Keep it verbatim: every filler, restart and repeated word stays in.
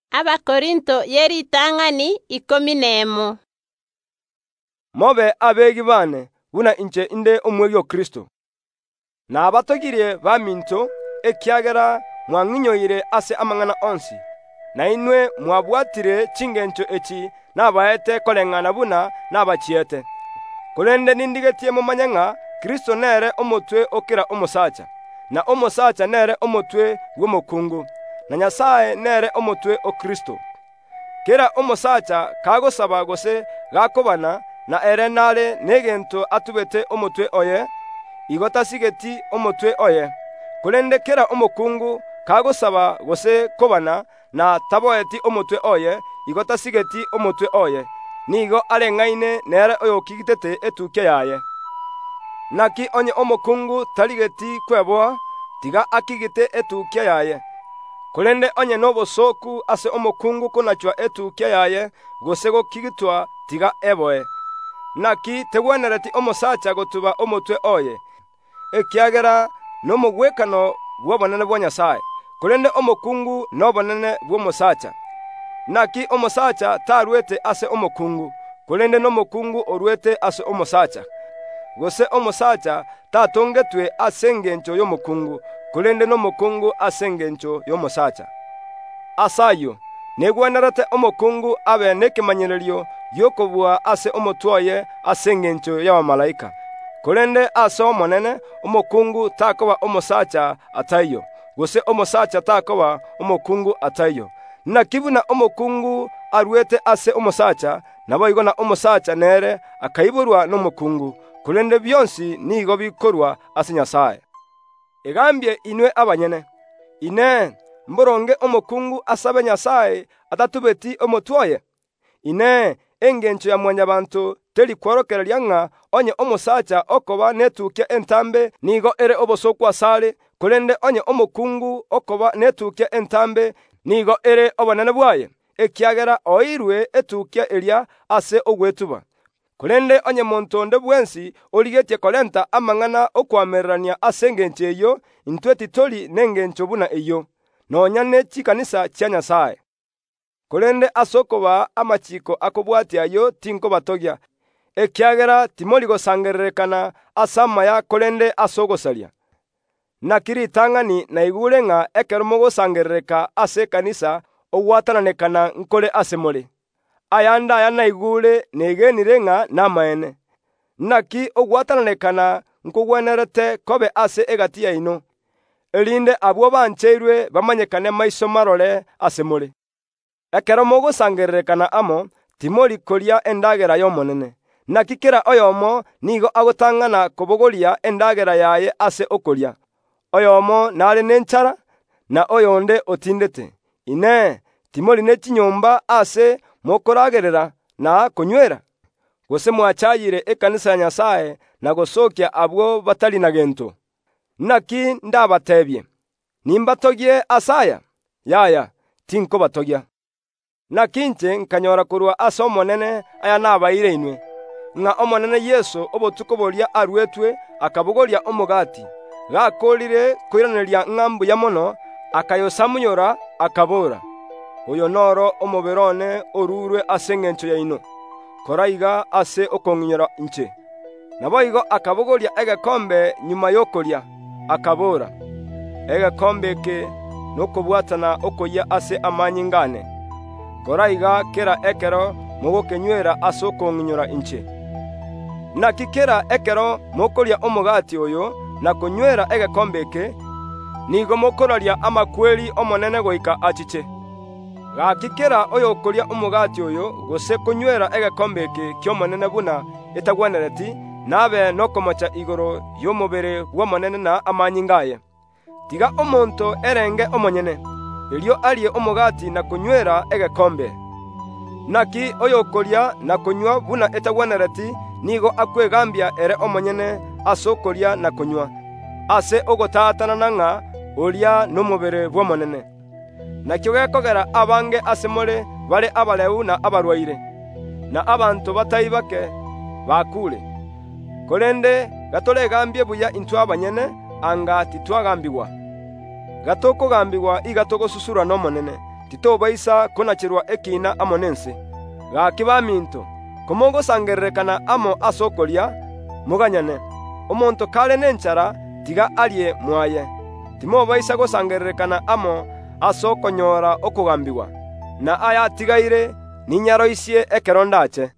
Abakorinto yeritang'ani ikomi nemo. Mobe abegi bane buna inche inde omwegi o Kristo. Na abatogirie baminto ekiagera mwang'inyoire ase amang'ana onsi. Na inwe mwabwatire chingencho echi nabaete koleng'ana buna nabachiete. Kolende nindigetie mumanye ng'a Kristo nere omotwe okira omosacha. Na omosacha nere omotwe bw'omokungu. Na Nyasaye nere omotwe o Kristo. Kera omosacha kagosaba gose gakobana na ere nare negento atubete omotwe oye, igotasigeti omotwe oye. Kolende kera omokungu kagosaba gose kobana na taboeti omotwe oye, igotasigeti omotwe oye. Nigo areng'aine nere oyokigitete etukia yaye. Naki onye omokungu taligeti kweboa, tiga akigite etukia yaye. Kolende onye nobosoku ase omokungu konachwa etukia yaye, gose gokigitwa tiga eboe. Naki tegwenereti omosacha gotuba omotwe oye, ekiagera nomogwekano bw'obonene bwa Nyasaye. Kolende omokungu n'obonene bw'omosacha. Naki omosacha tarwete ase omokungu, kolende n'omokungu orwete ase omosacha. Gose omosacha tatongetwe ase engencho y'omokungu, kolende n'omokungu ase engencho y'omosacha. Asayo, negwenerete omokungu abe n'ekemanyererio y'okobua ase omotwe oye ase engencho y'abamalaika. Kolende ase omonene, omokungu takoba omosacha ataiyo, gose omosacha takoba omokungu ataiyo. Naki buna omokungu arwete ase omosacha, nabo igo na omosacha nere akaiborwa n'omokungu, kolende byonsi nigo bikorwa ase Nyasaye. Egambye inwe abanyene, ine mboronge omokungu asabe Nyasaye atatubeti omotwe oye. Ine engencho ya mwanyabantu teri kworokereria ng'a onye omosacha okoba netukia entambe nigo ere obosoku asare, kolende onye omokungu okoba netukia entambe nigo ere obonene bwaye, ekiagera oirwe etukia eria ase ogwetuba. Kolende onye monto nde bwensi origetie kolenta amang'ana okwamererania ase engencho eyo, intwe titoli n'engencho buna eyo, nonya ne chikanisa chia Nyasaye. Kolende asokoba amachiko akobwatia ayo tinkobatogia, ekiagera timori gosangererekana ase amaya kolende asogosaria. Nakiritang'ani naigure ng'a ekero mogosangerereka ase ekanisa ogwatananekana nkore ase more. Aya ndaya naigure negenire ng'a namaene. Naki ogwatananekana nkogwenerete kobe ase egati yaino, erinde abwo bancheirwe bamanyekane maiso marore ase more. Ekero mogosangererekana amo, timori koria endagera y'omonene. Naki kera oyomo nigo agotang'ana kobogoria endagera yaye ase okoria. Oyomo nare nenchara, na oyonde otindete. Ine, timori ne chinyomba ase mokoragerera na konywera. Gose mwachayire ekanisa ya Nyasaye na gosokia abwo batali na gento. Naki ndabatebye, nimbatogie asaya? Yaya, tinko batogia. Nakinche nkanyora kurwa ase omonene aya nabaire inwe. Ng'a omonene Yesu obotuko boria arwetwe akabogoria omogati. Gakorire koiraneria ng'ambu ya mono, akayosamunyora akabora. Oyo noro omoberone orurwe ase engencho yaino. Koraiga ase okong'inyora inche. Naboigo akabogoria egekombe nyuma y'okoria, akabora. Egekombe eke nokobwatana okoya ase amanyi ngane. Koraiga kera ekero mogokenywera ase okong'inyora inche. Naki kera ekero mokoria omogati oyo na konywera egekombe eke, nigo mokoraria amakweri omonene goika achiche. Gaki kera oyokoria omogati oyo gose konywera egekombe eke ky'omonene buna etagwenereti, nabe nokomocha igoro y'omobere bw'omonene na amanyi ngaye. Tiga omonto erenge omonyene, erio arie omogati na konywera egekombe. Naki oyokoria na konywa buna etagwenereti, nigo akwegambia ere omonyene ase okoria na konywa, ase ogotatanana ng'a oria n'omobere bw'omonene. Nakio gekogera abange ase more bare abareu na abarwaire, na abanto batai bake bakure. Kolende gatoregambie buya intwe abanyene, anga titwagambigwa. Gatokogambigwa iga togosusurwa n'omonene, titobaisa kunachirwa ekina amo nense. Gaki baminto, komogosangererekana amo ase okoria, moganyane. Omonto kare nenchara tiga arie mwaye. Timobaisa gosangererekana amo ase okonyora okogambigwa. Na aya atigaire ninyaroisie ekero ndache.